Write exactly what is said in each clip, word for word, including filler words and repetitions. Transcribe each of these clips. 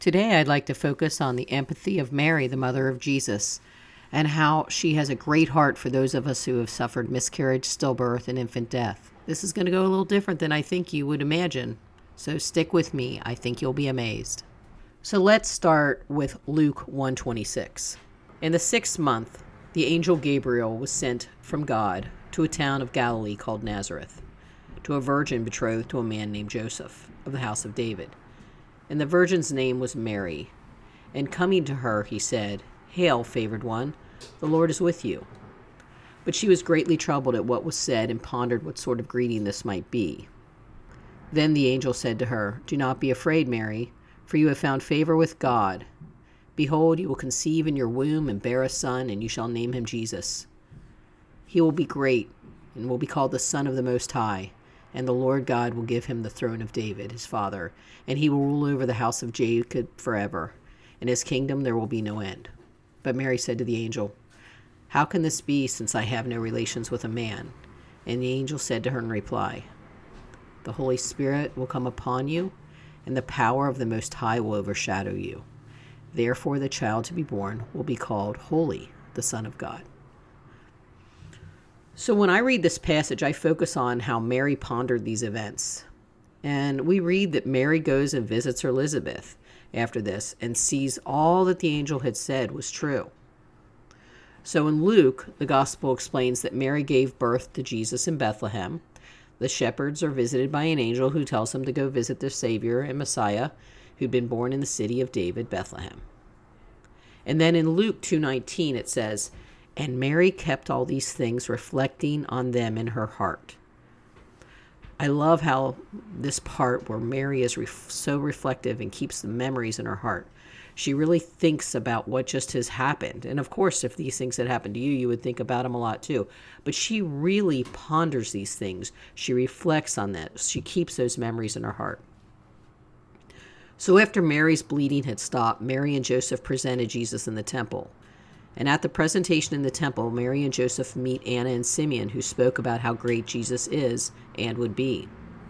Today, I'd like to focus on the empathy of Mary, the mother of Jesus, and how she has a great heart for those of us who have suffered miscarriage, stillbirth, and infant death. This is going to go a little different than I think you would imagine, so stick with me. I think you'll be amazed. So let's start with Luke one twenty-six. In the sixth month, the angel Gabriel was sent from God to a town of Galilee called Nazareth, to a virgin betrothed to a man named Joseph of the house of David. And the virgin's name was Mary. And coming to her, he said, "Hail, favored one, the Lord is with you." But she was greatly troubled at what was said and pondered what sort of greeting this might be. Then the angel said to her, "Do not be afraid, Mary, for you have found favor with God. Behold, you will conceive in your womb and bear a son, and you shall name him Jesus. He will be great and will be called the Son of the Most High. And the Lord God will give him the throne of David, his father, and he will rule over the house of Jacob forever. In his kingdom there will be no end." But Mary said to the angel, "How can this be, since I have no relations with a man?" And the angel said to her in reply, "The Holy Spirit will come upon you, and the power of the Most High will overshadow you. Therefore the child to be born will be called Holy, the Son of God." So when I read this passage, I focus on how Mary pondered these events. And we read that Mary goes and visits Elizabeth after this and sees all that the angel had said was true. So in Luke, the gospel explains that Mary gave birth to Jesus in Bethlehem. The shepherds are visited by an angel who tells them to go visit their Savior and Messiah, who'd been born in the city of David, Bethlehem. And then in Luke two nineteen, it says, "And Mary kept all these things, reflecting on them in her heart." I love how this part where Mary is ref- so reflective and keeps the memories in her heart. She really thinks about what just has happened. And of course, if these things had happened to you, you would think about them a lot too. But she really ponders these things. She reflects on that. She keeps those memories in her heart. So after Mary's bleeding had stopped, Mary and Joseph presented Jesus in the temple. And at the presentation in the temple, Mary and Joseph meet Anna and Simeon, who spoke about how great Jesus is and would be.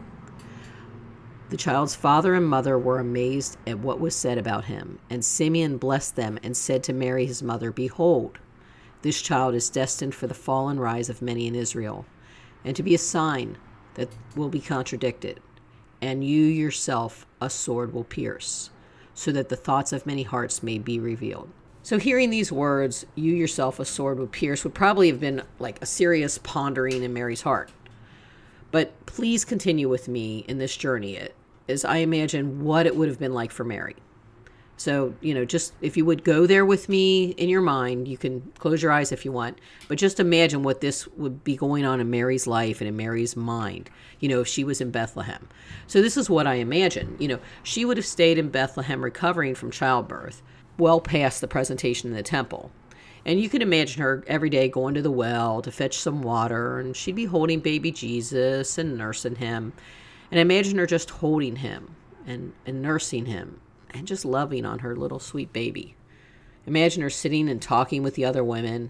The child's father and mother were amazed at what was said about him, and Simeon blessed them and said to Mary his mother, "Behold, this child is destined for the fall and rise of many in Israel, and to be a sign that will be contradicted, and you yourself a sword will pierce, so that the thoughts of many hearts may be revealed." So hearing these words, "you yourself a sword would pierce," would probably have been like a serious pondering in Mary's heart. But please continue with me in this journey as I imagine what it would have been like for Mary. So, you know, just if you would go there with me in your mind, you can close your eyes if you want, but just imagine what this would be going on in Mary's life and in Mary's mind, you know, if she was in Bethlehem. So this is what I imagine. You know, she would have stayed in Bethlehem recovering from childbirth, well past the presentation in the temple. And you can imagine her every day going to the well to fetch some water, and she'd be holding baby Jesus and nursing him. And imagine her just holding him and, and nursing him and just loving on her little sweet baby. Imagine her sitting and talking with the other women.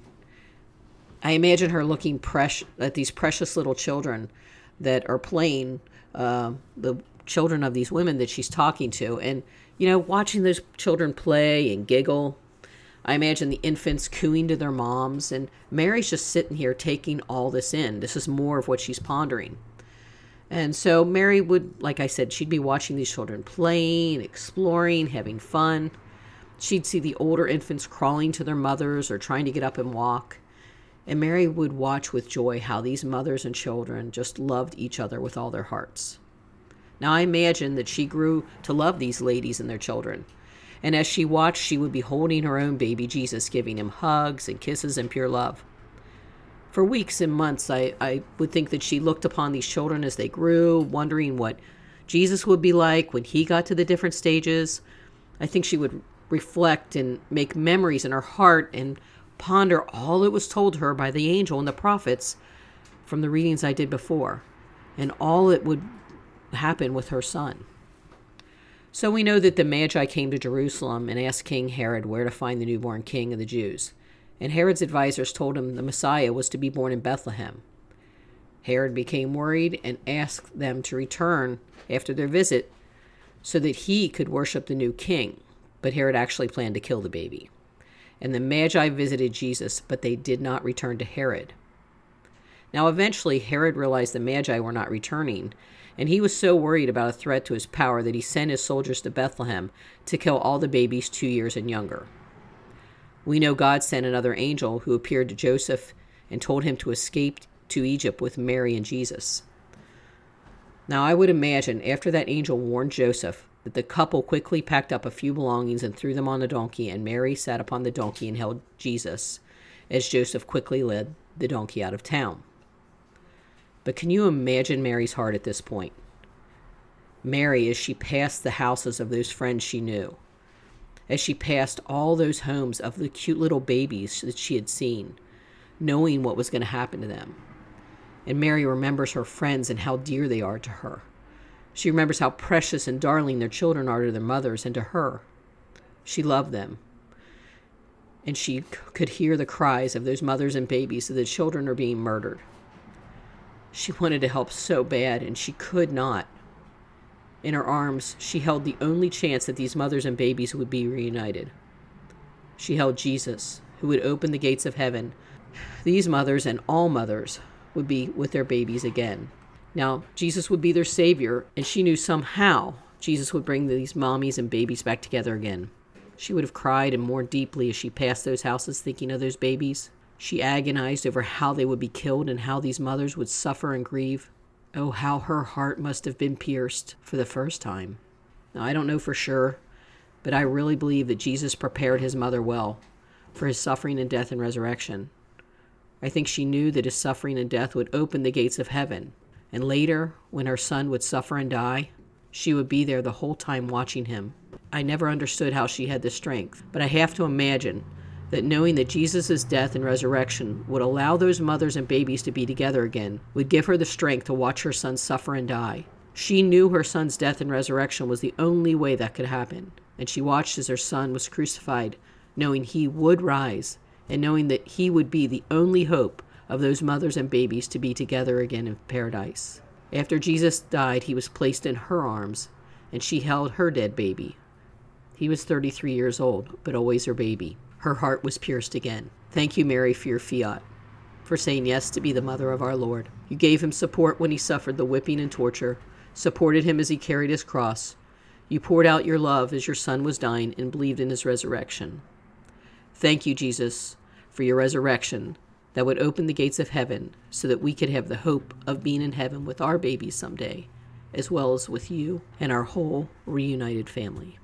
I imagine her looking precious at these precious little children that are playing, uh, the children of these women that she's talking to, and you know, watching those children play and giggle. I imagine the infants cooing to their moms, and Mary's just sitting here taking all this in. This is more of what she's pondering. And so Mary would, like I said, she'd be watching these children playing, exploring, having fun. She'd see the older infants crawling to their mothers or trying to get up and walk. And Mary would watch with joy how these mothers and children just loved each other with all their hearts. Now, I imagine that she grew to love these ladies and their children. And as she watched, she would be holding her own baby Jesus, giving him hugs and kisses and pure love. For weeks and months, I, I would think that she looked upon these children as they grew, wondering what Jesus would be like when he got to the different stages. I think she would reflect and make memories in her heart and ponder all that was told her by the angel and the prophets from the readings I did before, and all that would happen with her son. So we know that the Magi came to Jerusalem and asked King Herod where to find the newborn king of the Jews. And Herod's advisors told him the Messiah was to be born in Bethlehem. Herod became worried and asked them to return after their visit so that he could worship the new king. but Herod actually planned to kill the baby. And the Magi visited Jesus, but they did not return to Herod. Now, eventually, Herod realized the Magi were not returning, and he was so worried about a threat to his power that he sent his soldiers to Bethlehem to kill all the babies two years and younger. We know God sent another angel who appeared to Joseph and told him to escape to Egypt with Mary and Jesus. Now, I would imagine after that angel warned Joseph that the couple quickly packed up a few belongings and threw them on the donkey, and Mary sat upon the donkey and held Jesus, as Joseph quickly led the donkey out of town. But can you imagine Mary's heart at this point? Mary, as she passed the houses of those friends she knew, as she passed all those homes of the cute little babies that she had seen, knowing what was going to happen to them. And Mary remembers her friends and how dear they are to her. She remembers how precious and darling their children are to their mothers and to her. She loved them. And she c- could hear the cries of those mothers and babies that the children are being murdered. She wanted to help so bad, and she could not. In her arms, she held the only chance that these mothers and babies would be reunited. She held Jesus, who would open the gates of heaven. These mothers and all mothers would be with their babies again. Now, Jesus would be their savior, and she knew somehow Jesus would bring these mommies and babies back together again. She would have cried and mourned deeply as she passed those houses thinking of those babies. She agonized over how they would be killed and how these mothers would suffer and grieve. Oh, how her heart must have been pierced for the first time. Now, I don't know for sure, but I really believe that Jesus prepared his mother well for his suffering and death and resurrection. I think she knew that his suffering and death would open the gates of heaven, and later, when her son would suffer and die, she would be there the whole time watching him. I never understood how she had the strength, but I have to imagine that knowing that Jesus' death and resurrection would allow those mothers and babies to be together again would give her the strength to watch her son suffer and die. She knew her son's death and resurrection was the only way that could happen, and she watched as her son was crucified, knowing he would rise, and knowing that he would be the only hope of those mothers and babies to be together again in paradise. After Jesus died, he was placed in her arms, and she held her dead baby. He was thirty-three years old, but always her baby. Her heart was pierced again. Thank you, Mary, for your fiat, for saying yes to be the mother of our Lord. You gave him support when he suffered the whipping and torture, supported him as he carried his cross. You poured out your love as your son was dying and believed in his resurrection. Thank you, Jesus, for your resurrection that would open the gates of heaven so that we could have the hope of being in heaven with our babies someday, as well as with you and our whole reunited family.